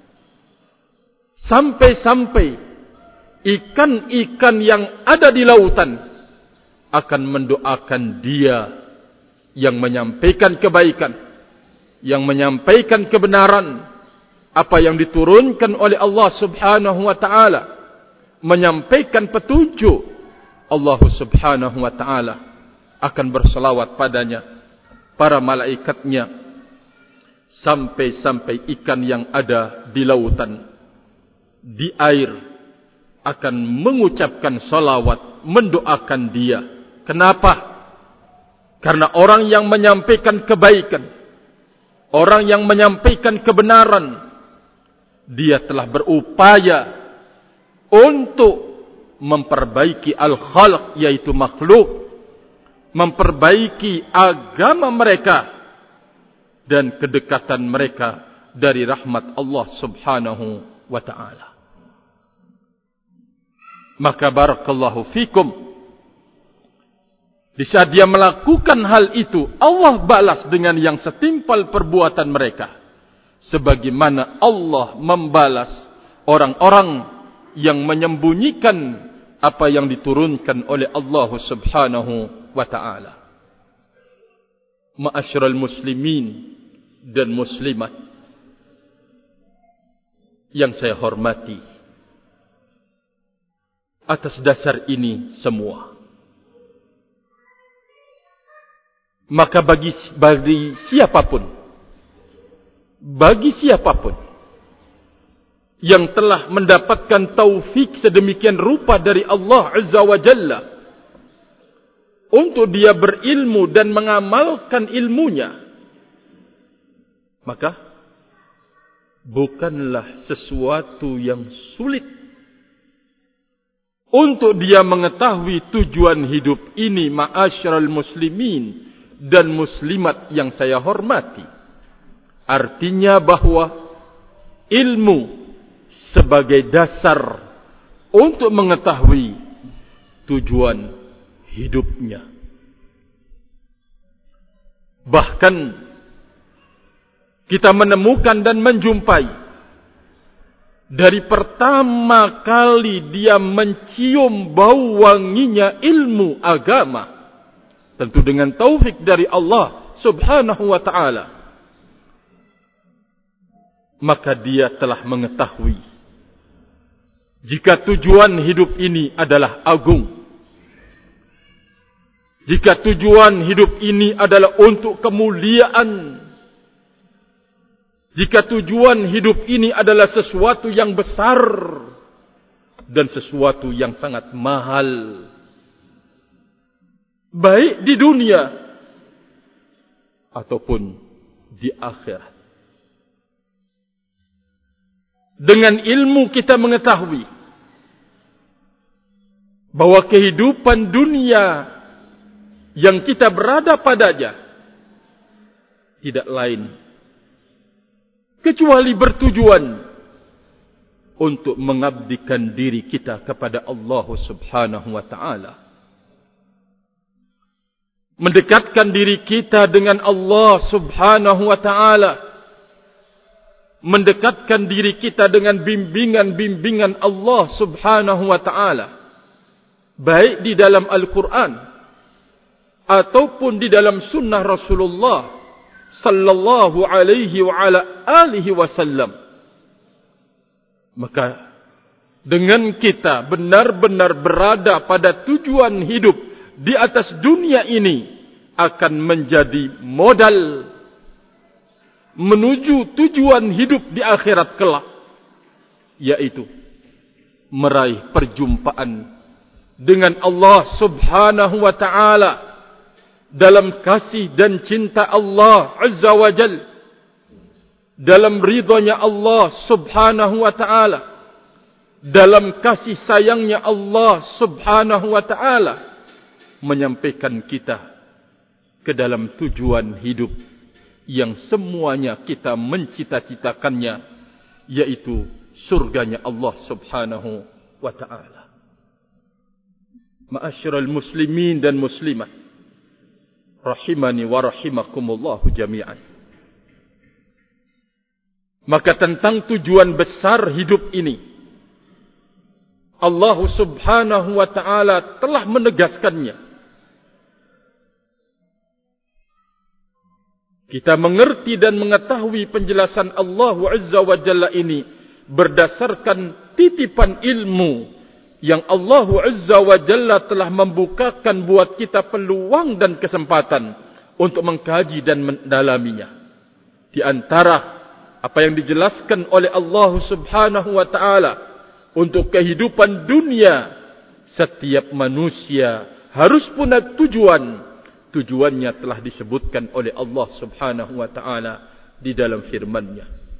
sampai-sampai ikan-ikan yang ada di lautan akan mendoakan dia yang menyampaikan kebaikan, yang menyampaikan kebenaran, apa yang diturunkan oleh Allah Subhanahu wa ta'ala, menyampaikan petunjuk. Allah Subhanahu wa ta'ala akan berselawat padanya, para malaikatnya, sampai-sampai ikan yang ada di lautan, di air, akan mengucapkan salawat, mendoakan dia. Kenapa? Karena orang yang menyampaikan kebaikan, orang yang menyampaikan kebenaran, dia telah berupaya untuk memperbaiki al-khalq, yaitu makhluk, memperbaiki agama mereka dan kedekatan mereka dari rahmat Allah subhanahu wa ta'ala. Maka barakallahu fikum, di saat dia melakukan hal itu, Allah balas dengan yang setimpal perbuatan mereka. Sebagaimana Allah membalas orang-orang yang menyembunyikan apa yang diturunkan oleh Allah subhanahu wa ta'ala. Ma'asyiral muslimin dan muslimat yang saya hormati, atas dasar ini semua, maka bagi bagi siapapun, bagi siapapun yang telah mendapatkan taufik sedemikian rupa dari Allah Azza wa Jalla untuk dia berilmu dan mengamalkan ilmunya, maka bukanlah sesuatu yang sulit untuk dia mengetahui tujuan hidup ini, ma'asyiral muslimin dan muslimat yang saya hormati. Artinya bahwa ilmu sebagai dasar untuk mengetahui tujuan hidupnya. Bahkan kita menemukan dan menjumpai dari pertama kali dia mencium bau wanginya ilmu agama, tentu dengan taufik dari Allah subhanahu wa ta'ala, maka dia telah mengetahui jika tujuan hidup ini adalah agung, jika tujuan hidup ini adalah untuk kemuliaan, jika tujuan hidup ini adalah sesuatu yang besar dan sesuatu yang sangat mahal, baik di dunia ataupun di akhirat. Dengan ilmu kita mengetahui bahwa kehidupan dunia yang kita berada padanya tidak lain kecuali bertujuan untuk mengabdikan diri kita kepada Allah subhanahu wa ta'ala, mendekatkan diri kita dengan Allah subhanahu wa ta'ala, mendekatkan diri kita dengan bimbingan-bimbingan Allah subhanahu wa ta'ala, baik di dalam Al-Quran ataupun di dalam sunnah Rasulullah sallallahu alaihi wa ala alihi wasallam. Maka dengan kita benar-benar berada pada tujuan hidup di atas dunia ini akan menjadi modal menuju tujuan hidup di akhirat kelak, yaitu meraih perjumpaan dengan Allah subhanahu wa ta'ala dalam kasih dan cinta Allah Azza wa Jal, dalam ridhanya Allah subhanahu wa ta'ala, dalam kasih sayangnya Allah subhanahu wa ta'ala, menyampaikan kita ke dalam tujuan hidup yang semuanya kita mencita-citakannya, yaitu surganya Allah subhanahu wa ta'ala. Ma'asyiral muslimin dan muslimat, rahimani wa rahimakumullahu jami'an. Maka tentang tujuan besar hidup ini, Allah subhanahu wa ta'ala telah menegaskannya. Kita mengerti dan mengetahui penjelasan Allah Azza wa Jalla ini berdasarkan titipan ilmu yang Allah Azza wa Jalla telah membukakan buat kita peluang dan kesempatan untuk mengkaji dan mendalaminya. Di antara apa yang dijelaskan oleh Allah Subhanahu wa ta'ala untuk kehidupan dunia, setiap manusia harus punya tujuan. Tujuannya telah disebutkan oleh Allah subhanahu wa ta'ala di dalam firman-Nya.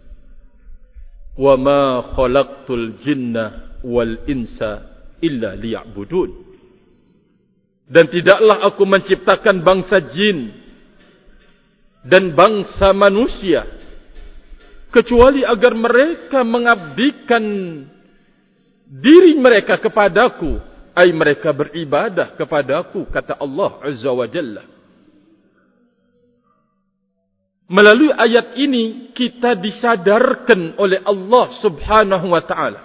Wa ma khalaqtul jinna wal insa illa liya'budun. Dan tidaklah aku menciptakan bangsa jin dan bangsa manusia kecuali agar mereka mengabdikan diri mereka kepadaku, ai mereka beribadah kepadaku, kata Allah Azza wa Jalla. Melalui ayat ini kita disadarkan oleh Allah Subhanahu wa taala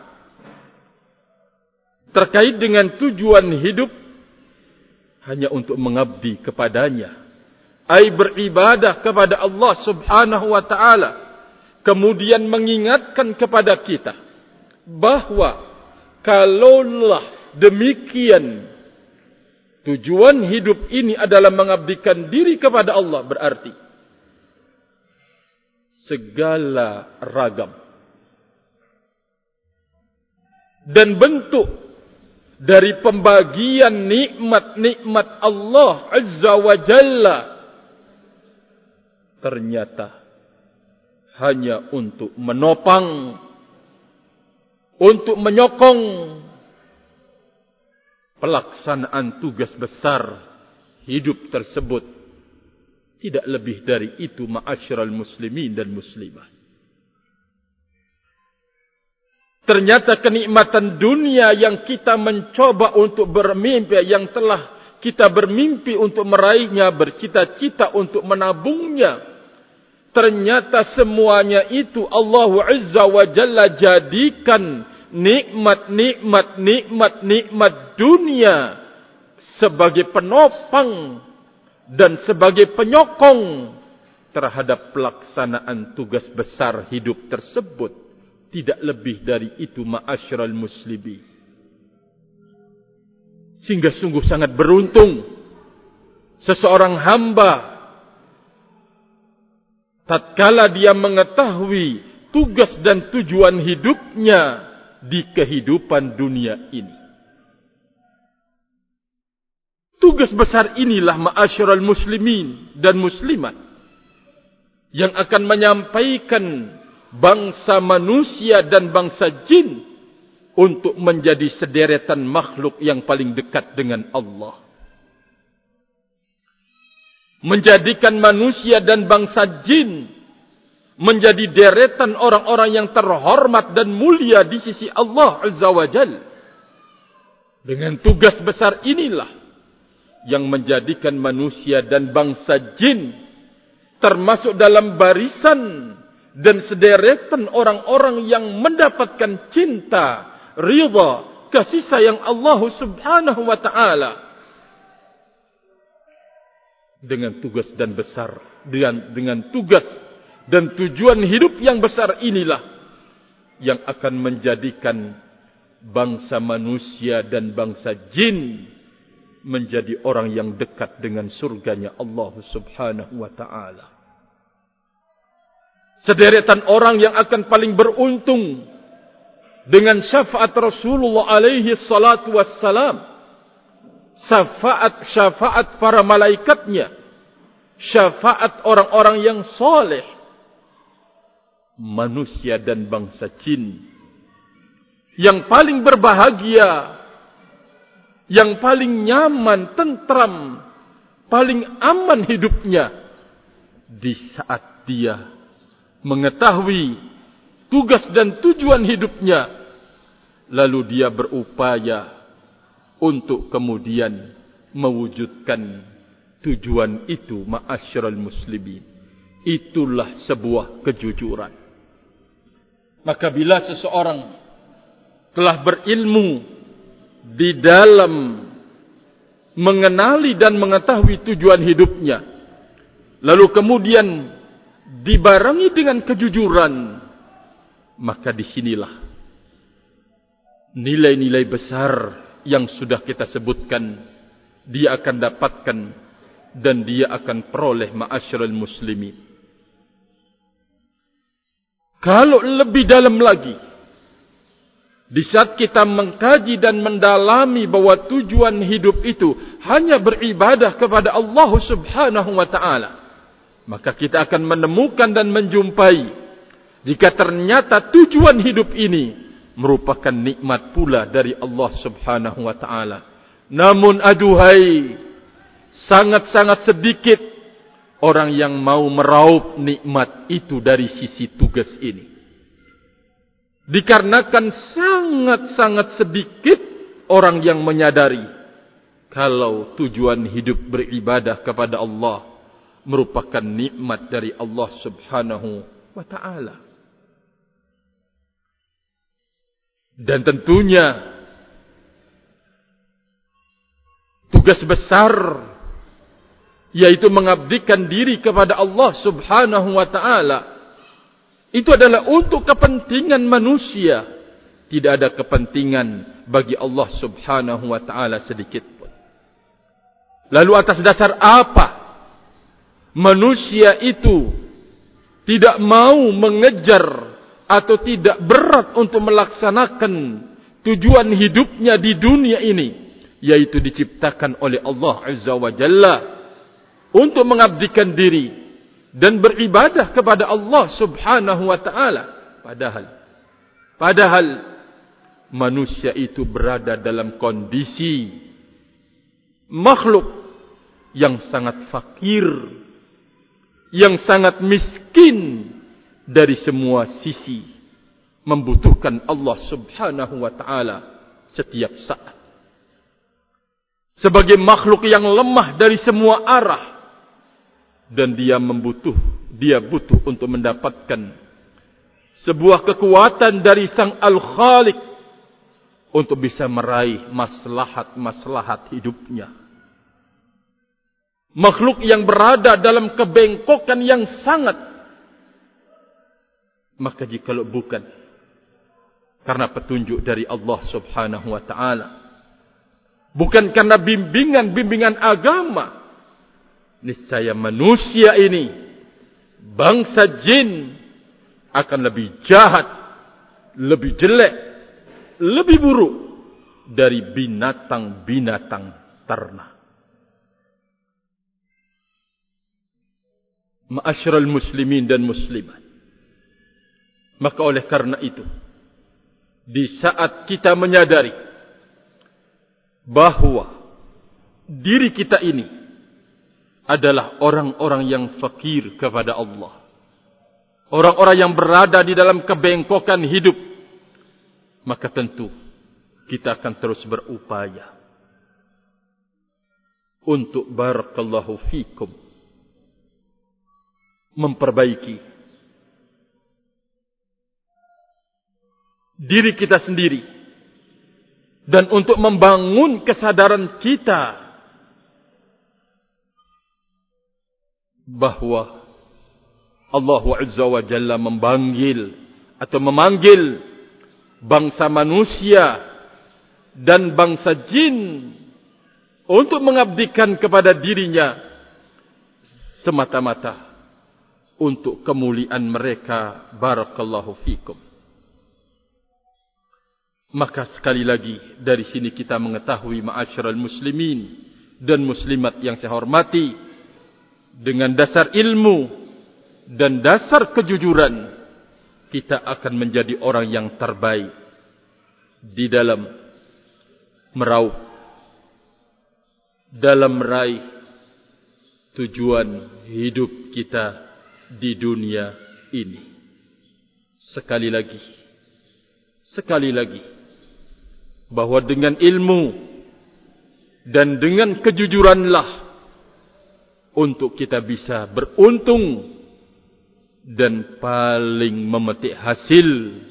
terkait dengan tujuan hidup hanya untuk mengabdi kepadanya, ai beribadah kepada Allah Subhanahu wa taala. Kemudian mengingatkan kepada kita bahwa kalaulah demikian tujuan hidup ini adalah mengabdikan diri kepada Allah, berarti segala ragam dan bentuk dari pembagian nikmat-nikmat Allah Azza wa Jalla ternyata hanya untuk menopang, untuk menyokong pelaksanaan tugas besar hidup tersebut. Tidak lebih dari itu, ma'asyiral muslimin dan muslimah. Ternyata kenikmatan dunia yang kita mencoba untuk bermimpi, yang telah kita bermimpi untuk meraihnya, bercita-cita untuk menabungnya, ternyata semuanya itu Allah Azza wa Jalla jadikan nikmat-nikmat, nikmat-nikmat dunia sebagai penopang dan sebagai penyokong terhadap pelaksanaan tugas besar hidup tersebut. Tidak lebih dari itu, ma'asyiral muslimin. Sehingga sungguh sangat beruntung seseorang hamba tatkala dia mengetahui tugas dan tujuan hidupnya di kehidupan dunia ini. Tugas besar inilah, ma'asyiral muslimin dan muslimat, yang akan menyampaikan bangsa manusia dan bangsa jin untuk menjadi sederetan makhluk yang paling dekat dengan Allah. Menjadikan manusia dan bangsa jin menjadi deretan orang-orang yang terhormat dan mulia di sisi Allah Azza wa Jalla. Dengan tugas besar inilah yang menjadikan manusia dan bangsa jin termasuk dalam barisan dan sederetan orang-orang yang mendapatkan cinta, ridha, kasih sayang Allah Subhanahu wa taala. Dengan tugas dan besar, dengan dengan tugas dan tujuan hidup yang besar inilah yang akan menjadikan bangsa manusia dan bangsa jin menjadi orang yang dekat dengan surganya Allah Subhanahu wa ta'ala. Sederetan orang yang akan paling beruntung dengan syafaat Rasulullah alaihi salatu wassalam, syafaat syafaat para malaikatnya, syafaat orang-orang yang soleh, manusia dan bangsa jin yang paling berbahagia, yang paling nyaman, tentram, paling aman hidupnya di saat dia mengetahui tugas dan tujuan hidupnya, lalu dia berupaya untuk kemudian mewujudkan tujuan itu, ma'asyiral muslimin. Itulah sebuah kejujuran. Maka bila seseorang telah berilmu di dalam mengenali dan mengetahui tujuan hidupnya, lalu kemudian dibarengi dengan kejujuran, maka disinilah nilai-nilai besar yang sudah kita sebutkan dia akan dapatkan dan dia akan peroleh, ma'asyiral muslimin. Kalau lebih dalam lagi, di saat kita mengkaji dan mendalami bahwa tujuan hidup itu hanya beribadah kepada Allah Subhanahu wa ta'ala, maka kita akan menemukan dan menjumpai jika ternyata tujuan hidup ini merupakan nikmat pula dari Allah Subhanahu wa ta'ala. Namun aduhai, sangat-sangat sedikit orang yang mau meraup nikmat itu dari sisi tugas ini. Dikarenakan sangat-sangat sedikit orang yang menyadari kalau tujuan hidup beribadah kepada Allah merupakan nikmat dari Allah Subhanahu wa ta'ala. Dan tentunya tugas besar yaitu mengabdikan diri kepada Allah Subhanahu wa ta'ala itu adalah untuk kepentingan manusia. Tidak ada kepentingan bagi Allah Subhanahu wa ta'ala sedikit pun. Lalu atas dasar apa manusia itu tidak mau mengejar atau tidak berat untuk melaksanakan tujuan hidupnya di dunia ini, yaitu diciptakan oleh Allah Azza wa Jalla untuk mengabdikan diri dan beribadah kepada Allah Subhanahu wa ta'ala. Padahal Padahal manusia itu berada dalam kondisi makhluk yang sangat fakir, yang sangat miskin dari semua sisi, membutuhkan Allah Subhanahu wa ta'ala setiap saat. Sebagai makhluk yang lemah dari semua arah, dan dia membutuh, dia butuh untuk mendapatkan sebuah kekuatan dari Sang Al-Khaliq untuk bisa meraih maslahat-maslahat hidupnya. Makhluk yang berada dalam kebengkokan yang sangat. Maka jikalau bukan karena petunjuk dari Allah Subhanahu wa ta'ala, bukan karena bimbingan-bimbingan agama, niscaya manusia ini, bangsa jin, akan lebih jahat, lebih jelek, lebih buruk dari binatang-binatang ternak. Ma'asyiral muslimin dan muslimat, maka oleh karena itu, di saat kita menyadari bahwa diri kita ini adalah orang-orang yang fakir kepada Allah, orang-orang yang berada di dalam kebengkokan hidup, maka tentu kita akan terus berupaya untuk barakallahu fikum memperbaiki diri kita sendiri dan untuk membangun kesadaran kita bahwa Allah Azza wa Jalla memanggil atau memanggil bangsa manusia dan bangsa jin untuk mengabdikan kepada dirinya semata-mata untuk kemuliaan mereka. Barakallahu fikum. Maka sekali lagi dari sini kita mengetahui, ma'asyiral muslimin dan muslimat yang saya hormati, dengan dasar ilmu dan dasar kejujuran, kita akan menjadi orang yang terbaik di dalam meraup, dalam meraih tujuan hidup kita di dunia ini. Sekali lagi, sekali lagi, bahwa dengan ilmu dan dengan kejujuranlah untuk kita bisa beruntung dan paling memetik hasil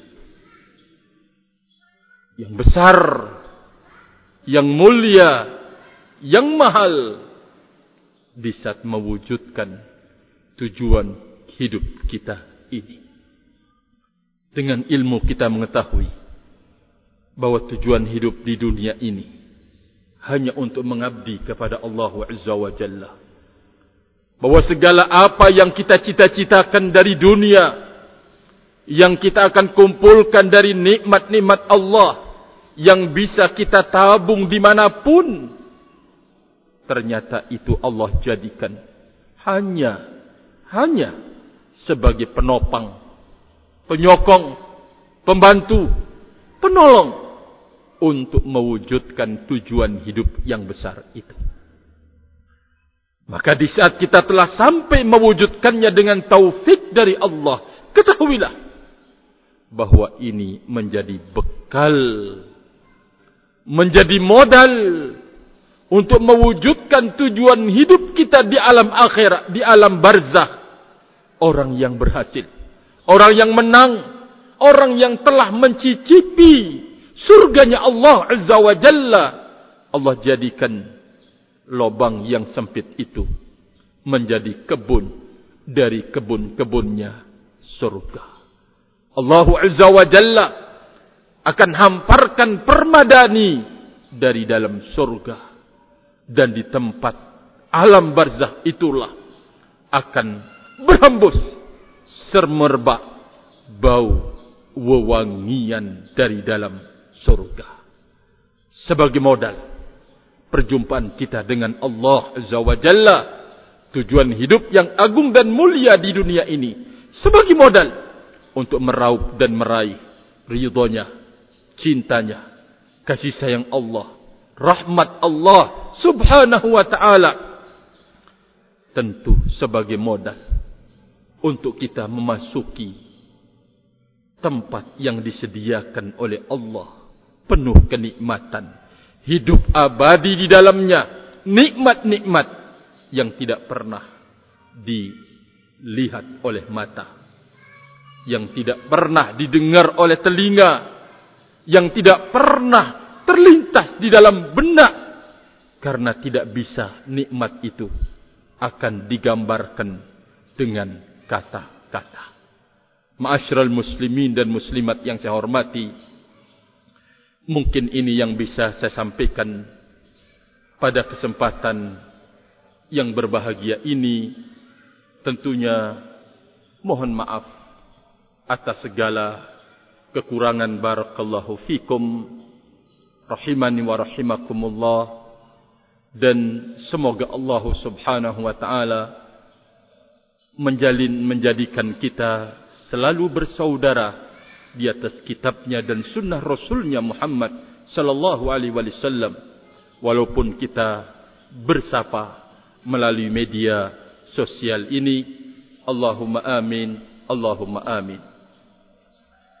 yang besar, yang mulia, yang mahal di saat mewujudkan tujuan hidup kita ini. Dengan ilmu kita mengetahui bahwa tujuan hidup di dunia ini hanya untuk mengabdi kepada Allah Azza wa Jalla. Bahwa segala apa yang kita cita-citakan dari dunia, yang kita akan kumpulkan dari nikmat-nikmat Allah, yang bisa kita tabung dimanapun, ternyata itu Allah jadikan hanya, hanya sebagai penopang, penyokong, pembantu, penolong untuk mewujudkan tujuan hidup yang besar itu. Maka di saat kita telah sampai mewujudkannya dengan taufik dari Allah, ketahuilah bahwa ini menjadi bekal, menjadi modal untuk mewujudkan tujuan hidup kita di alam akhirat, di alam barzakh. Orang yang berhasil, orang yang menang, orang yang telah mencicipi surganya Allah Azza wa Jalla, Allah jadikan lubang yang sempit itu menjadi kebun dari kebun-kebunnya surga. Allah Azza wa Jalla akan hamparkan permadani dari dalam surga, dan di tempat alam barzakh itulah akan berhembus semerbak bau wewangian dari dalam surga. Sebagai modal perjumpaan kita dengan Allah Azza wa Jalla, tujuan hidup yang agung dan mulia di dunia ini, sebagai modal untuk meraup dan meraih ridhonya, cintanya, kasih sayang Allah, rahmat Allah Subhanahu wa ta'ala. Tentu sebagai modal untuk kita memasuki tempat yang disediakan oleh Allah, penuh kenikmatan, hidup abadi di dalamnya, nikmat-nikmat yang tidak pernah dilihat oleh mata, yang tidak pernah didengar oleh telinga, yang tidak pernah terlintas di dalam benak, karena tidak bisa nikmat itu akan digambarkan dengan kata-kata. Ma'asyiral muslimin dan muslimat yang saya hormati, mungkin ini yang bisa saya sampaikan pada kesempatan yang berbahagia ini. Tentunya mohon maaf atas segala kekurangan. Barakallahu fikum, rahimani wa rahimakumullah. Dan semoga Allah Subhanahu wa ta'ala menjalin, menjadikan kita selalu bersaudara di atas kitabnya dan sunnah Rasulnya Muhammad sallallahu alaihi wasallam, walaupun kita bersapa melalui media sosial ini. Allahumma amin, Allahumma amin.